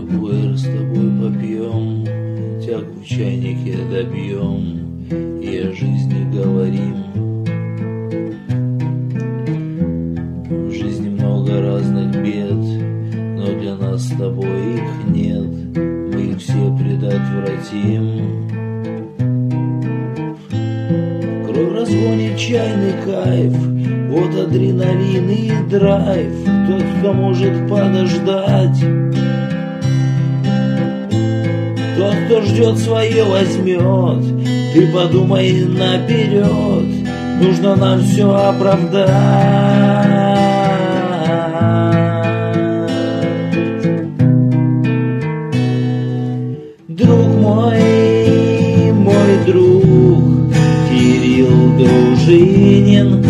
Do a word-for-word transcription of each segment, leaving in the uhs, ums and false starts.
Пуэр с тобой попьем, тягу в чайнике добьем и о жизни говорим. В жизни много разных бед, но для нас с тобой их нет, мы их все предотвратим. Кровь разгонит чайный кайф, вот адреналин и драйв, тот, кто может подождать. Тот, кто ждет, свое возьмет. Ты подумай наперед, нужно нам все оправдать. Друг мой, мой друг Кирилл Дружинин,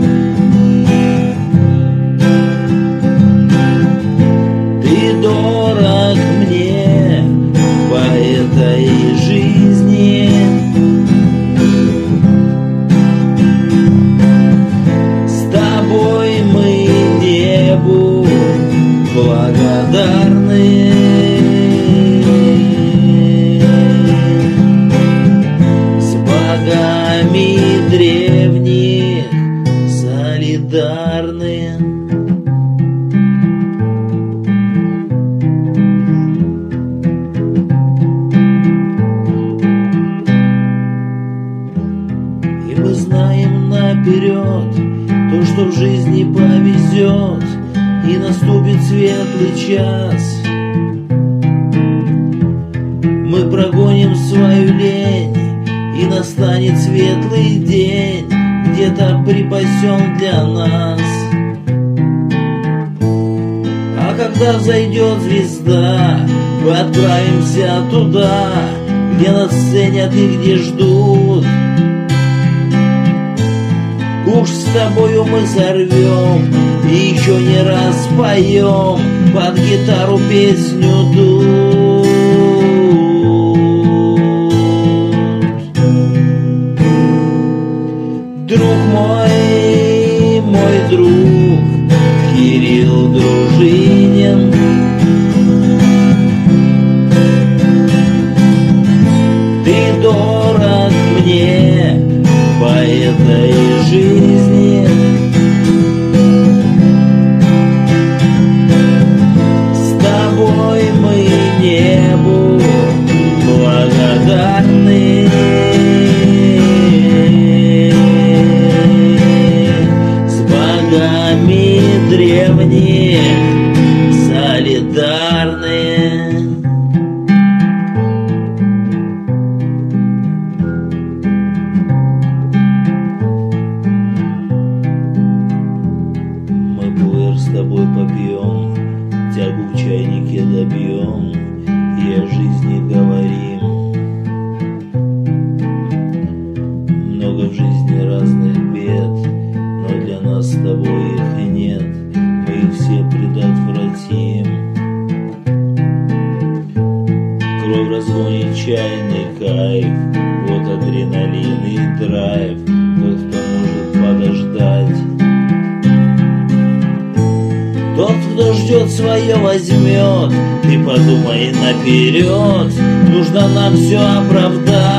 ты дорог мне по этой жизни. С тобой мы небу благодарны. С богами древних солидарны. Мы знаем наперед то, что в жизни повезет, и наступит светлый час. Мы прогоним свою лень, и настанет светлый день, где-то припасен для нас. А когда взойдет звезда, мы отправимся туда, где нас ценят и где ждут. Уж с тобою мы сорвем и еще не раз поем под гитару песню тут. Друг мой, мой друг Кирилл Дружинин, ты дорог мне по этой жизни. С тобой мы небу благодарны. С богами древних солидарны. С тобой попьем, тягу в чайнике добьем и о жизни говорим. Много в жизни разных бед, но для нас с тобой их и нет, мы их все предотвратим. Кровь разгонит чайный кайф, вот адреналин и драйв, тот, кто может подождать. Тот, кто ждет, свое возьмет. Ты подумай наперед, нужно нам все оправдать.